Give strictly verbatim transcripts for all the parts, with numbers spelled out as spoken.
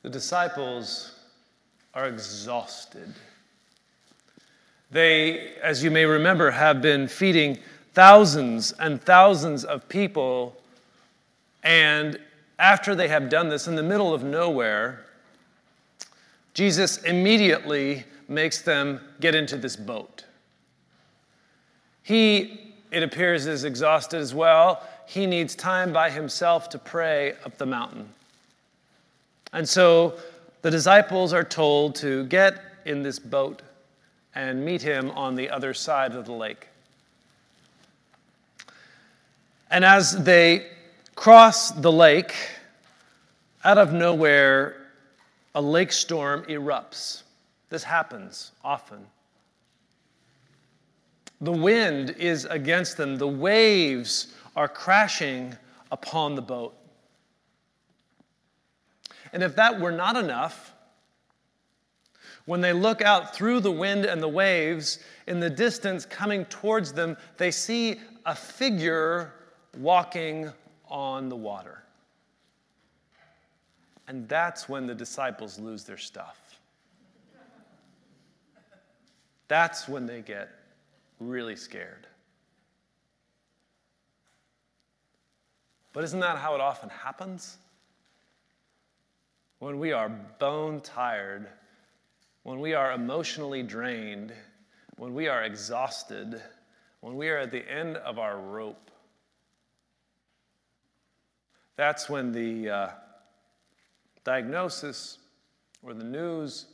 The disciples are exhausted. They, as you may remember, have been feeding thousands and thousands of people, and after they have done this in the middle of nowhere, Jesus immediately makes them get into this boat. He, it appears, is exhausted as well. He needs time by himself to pray up the mountain. And so the disciples are told to get in this boat and meet him on the other side of the lake. And as they cross the lake, out of nowhere, a lake storm erupts. This happens often. The wind is against them. The waves are crashing upon the boat. And if that were not enough, when they look out through the wind and the waves, in the distance coming towards them, they see a figure walking on the water. And that's when the disciples lose their stuff. That's when they get really scared. But isn't that how it often happens? When we are bone tired, when we are emotionally drained, when we are exhausted, when we are at the end of our rope, that's when the uh, diagnosis or the news,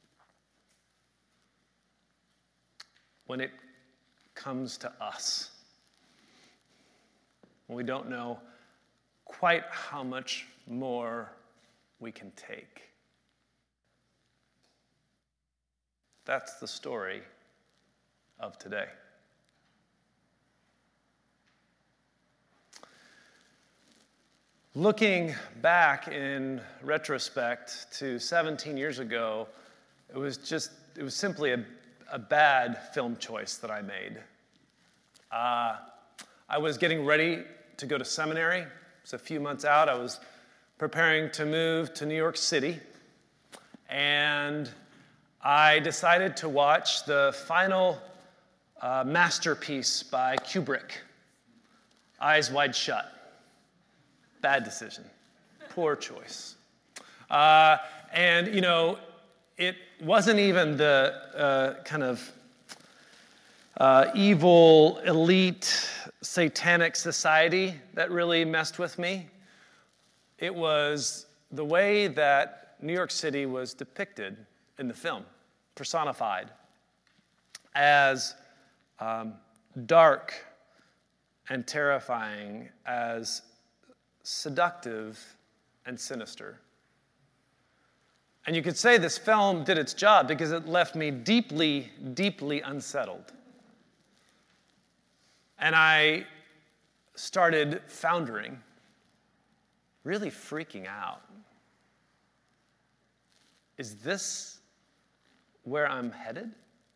when it comes to us, when we don't know quite how much more we can take. That's the story of today. Looking back in retrospect to seventeen years ago, it was just, it was simply a, a bad film choice that I made. Uh, I was getting ready to go to seminary. It was a few months out. I was preparing to move to New York City, and I decided to watch the final uh, masterpiece by Kubrick, Eyes Wide Shut. Bad decision. Poor choice. Uh, and, you know, it wasn't even the uh, kind of uh, evil, elite, satanic society that really messed with me. It was the way that New York City was depicted in the film, personified as um, dark and terrifying, as seductive and sinister. And you could say this film did its job because it left me deeply, deeply unsettled. And I started foundering, really freaking out. Is this where I'm headed?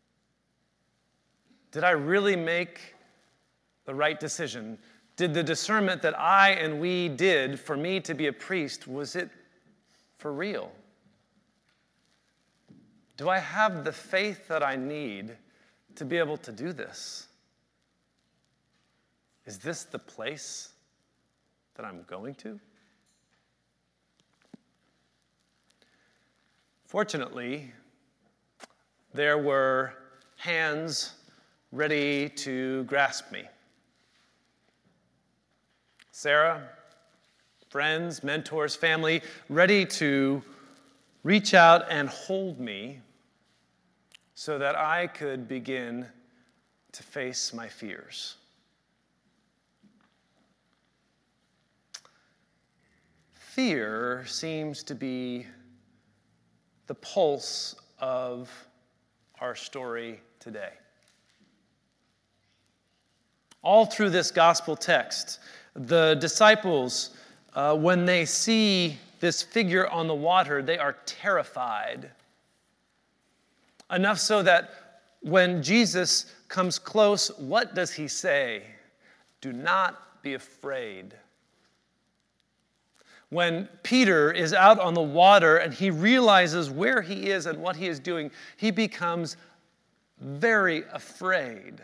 Did I really make the right decision? Did the discernment that I and we did for me to be a priest, was it for real? Do I have the faith that I need to be able to do this? Is this the place that I'm going to? Fortunately, there were hands ready to grasp me. Sarah, friends, mentors, family, ready to reach out and hold me so that I could begin to face my fears. Fear seems to be the pulse of our story today. All through this gospel text, the disciples, uh, when they see this figure on the water, they are terrified. Enough so that when Jesus comes close, what does he say? Do not be afraid. when Peter is out on the water and he realizes where he is and what he is doing, he becomes very afraid.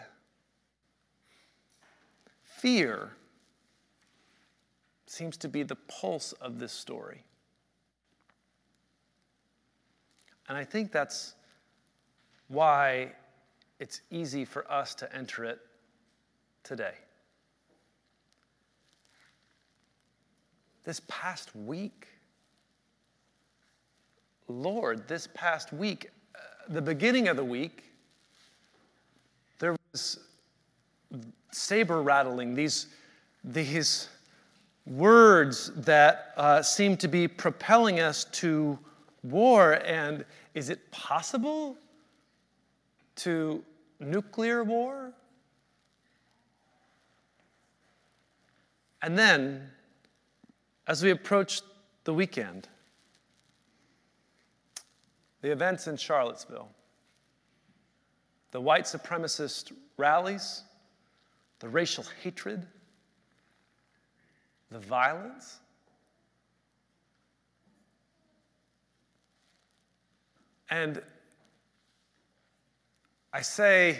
Fear seems to be the pulse of this story. And I think that's why it's easy for us to enter it today. This past week, Lord, this past week, uh, the beginning of the week, there was saber rattling, these, these words that uh, seem to be propelling us to war. And is it possible to nuclear war? And then, as we approach the weekend, the events in Charlottesville, the white supremacist rallies, the racial hatred, the violence. And I say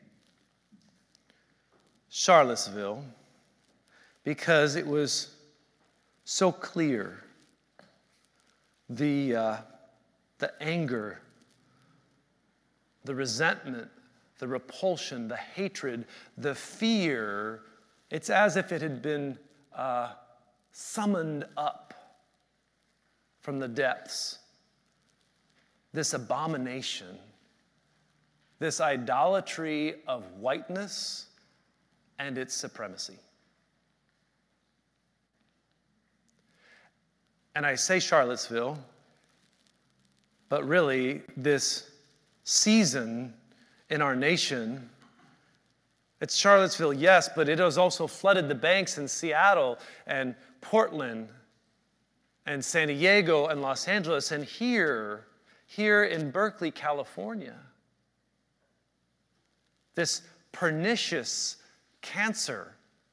Charlottesville because it was so clear, the, uh, the anger, the resentment, the repulsion, the hatred, the fear. It's as if it had been uh, summoned up from the depths. This abomination, this idolatry of whiteness and its supremacy. And I say Charlottesville, but really this season in our nation, it's Charlottesville, yes, but it has also flooded the banks in Seattle and Portland and San Diego and Los Angeles and here, here in Berkeley, California. This pernicious cancer.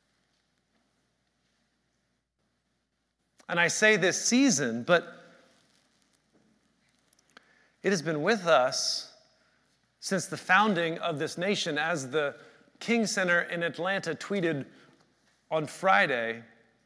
And I say this season, but it has been with us since the founding of this nation. As the King Center in Atlanta tweeted on Friday,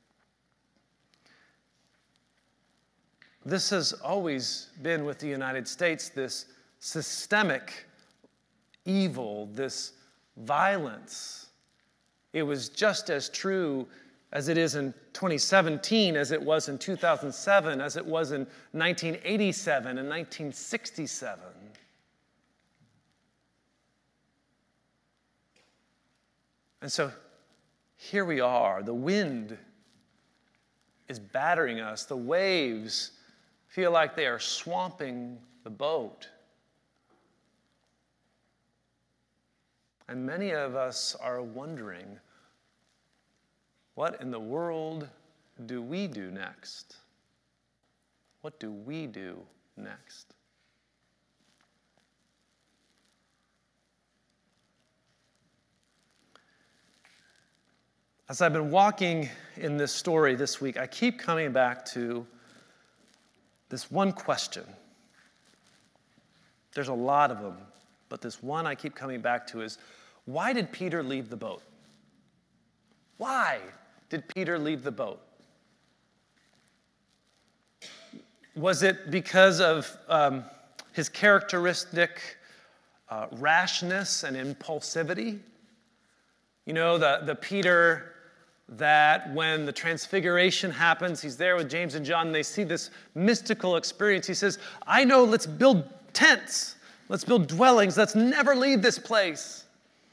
this has always been with the United States, this systemic evil, this violence. It was just as true as it is in twenty seventeen, as it was in two thousand seven, as it was in nineteen eighty-seven and nineteen sixty-seven. And so here we are. The wind is battering us. The waves feel like they are swamping the boat. And many of us are wondering, what in the world do we do next? What do we do next? As I've been walking in this story this week, I keep coming back to this one question. There's a lot of them, but this one I keep coming back to is, why did Peter leave the boat? Why did Peter leave the boat? Was it because of um, his characteristic uh, rashness and impulsivity? You know, the, the Peter that when the transfiguration happens, he's there with James and John, and they see this mystical experience. He says, I know, let's build tents. Let's build dwellings. Let's never leave this place.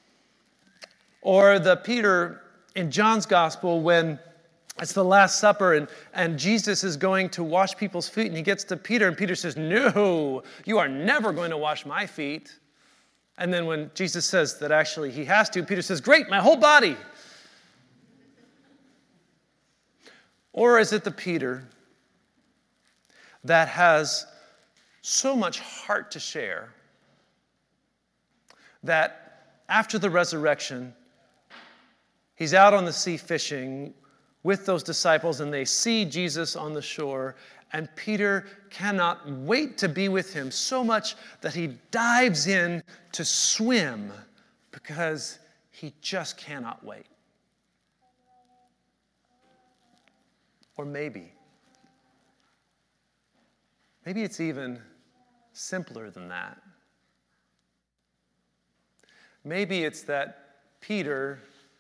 Or the Peter in John's gospel when it's the Last Supper and, and Jesus is going to wash people's feet, and he gets to Peter, and Peter says, no, you are never going to wash my feet. And then when Jesus says that actually he has to, Peter says, great, my whole body. Or is it the Peter that has so much heart to share that after the resurrection, he's out on the sea fishing with those disciples, and they see Jesus on the shore, and Peter cannot wait to be with him, so much that he dives in to swim because he just cannot wait. Or maybe, maybe it's even simpler than that. Maybe it's that Peter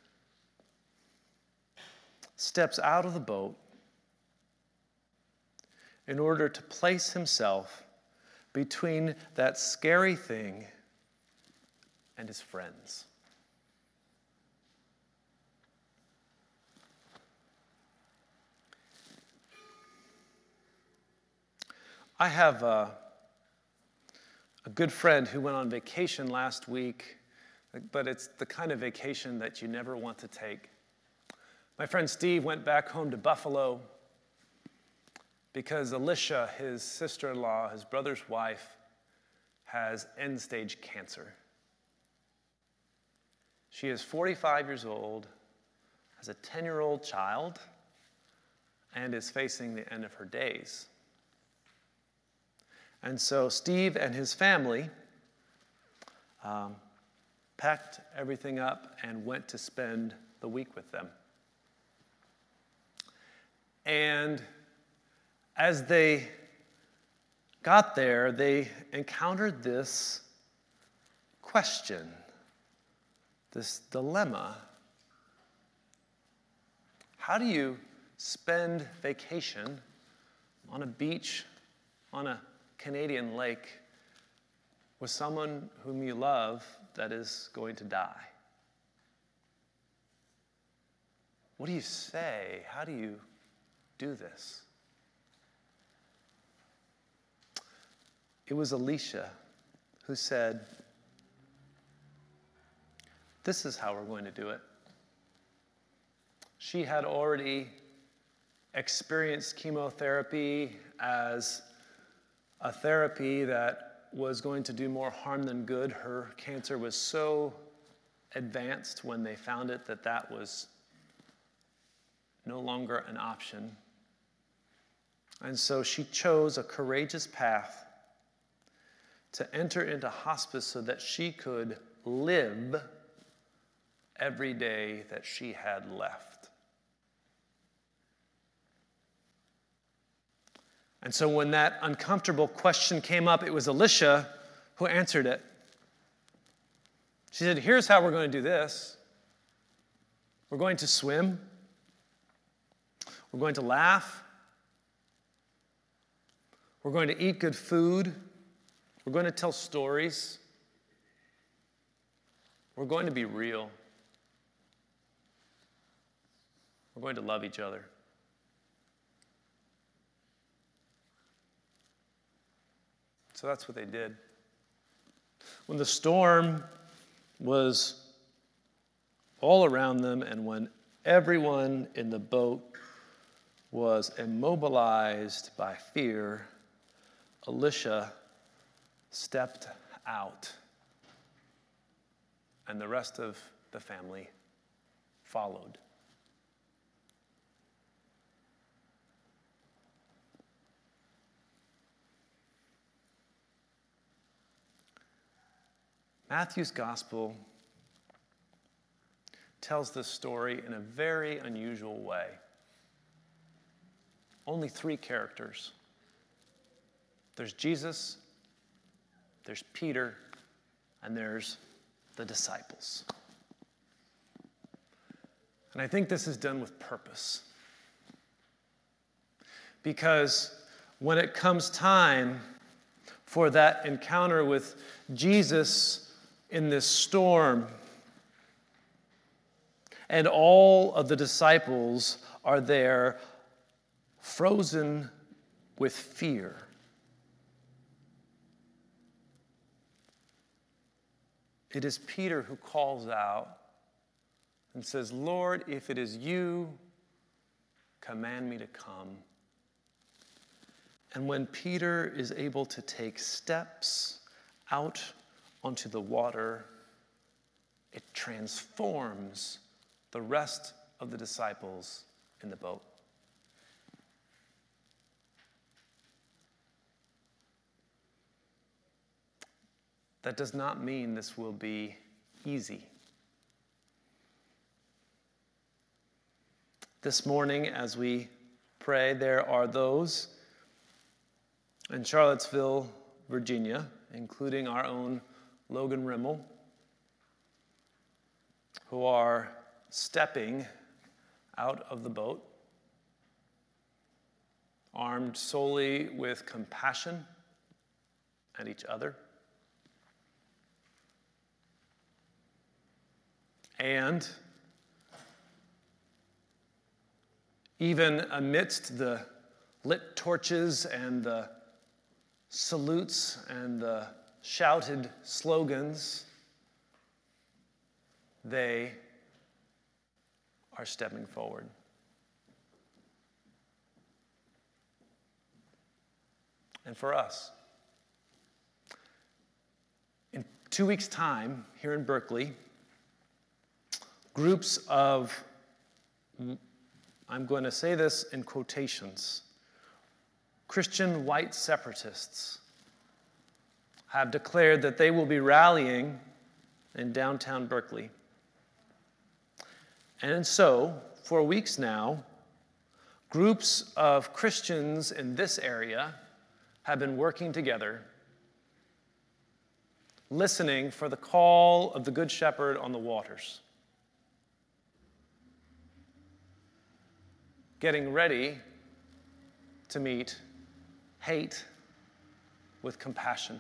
steps out of the boat in order to place himself between that scary thing and his friends. I have a, a good friend who went on vacation last week, but it's the kind of vacation that you never want to take. My friend Steve went back home to Buffalo because Alicia, his sister-in-law, his brother's wife, has end-stage cancer. She is forty-five years old, has a ten-year-old child, and is facing the end of her days. And so Steve and his family um, packed everything up and went to spend the week with them. And as they got there, they encountered this question, this dilemma. How do you spend vacation on a beach, on a Canadian lake, with someone whom you love that is going to die? What do you say? How do you do this? It was Alicia who said, "This is how we're going to do it." She had already experienced chemotherapy as a therapy that was going to do more harm than good. Her cancer was so advanced when they found it that that was no longer an option. And so she chose a courageous path to enter into hospice so that she could live every day that she had left. And so when that uncomfortable question came up, it was Alicia who answered it. She said, "Here's how we're going to do this. We're going to swim. We're going to laugh. We're going to eat good food. We're going to tell stories. We're going to be real. We're going to love each other." So that's what they did. When the storm was all around them and when everyone in the boat was immobilized by fear, Alicia stepped out, and the rest of the family followed. Matthew's gospel tells this story in a very unusual way. Only three characters. There's Jesus, there's Peter, and there's the disciples. And I think this is done with purpose. Because when it comes time for that encounter with Jesus in this storm, and all of the disciples are there frozen with fear, it is Peter who calls out and says, "Lord, if it is you, command me to come." And when Peter is able to take steps out onto the water, it transforms the rest of the disciples in the boat. That does not mean this will be easy. This morning, as we pray, there are those in Charlottesville, Virginia, including our own Logan Rimmel, who are stepping out of the boat, armed solely with compassion at each other, and even amidst the lit torches and the salutes and the shouted slogans, they are stepping forward. And for us, in two weeks' time, here in Berkeley, groups of, I'm going to say this in quotations, Christian white separatists have declared that they will be rallying in downtown Berkeley. And so, for weeks now, groups of Christians in this area have been working together, listening for the call of the Good Shepherd on the waters, getting ready to meet hate with compassion.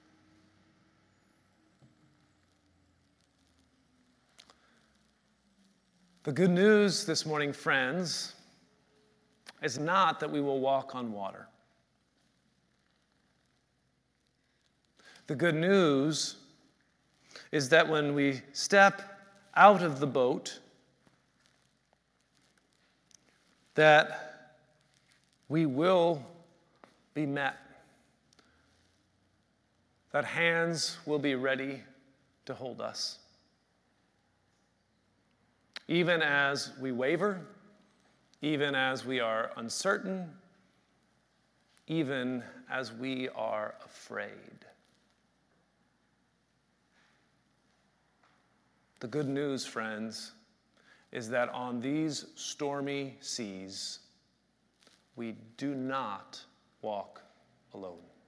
The good news this morning, friends, is not that we will walk on water. The good news is that when we step out of the boat, that we will be met, that hands will be ready to hold us. Even as we waver, even as we are uncertain, even as we are afraid. The good news, friends, is that on these stormy seas, we do not walk alone.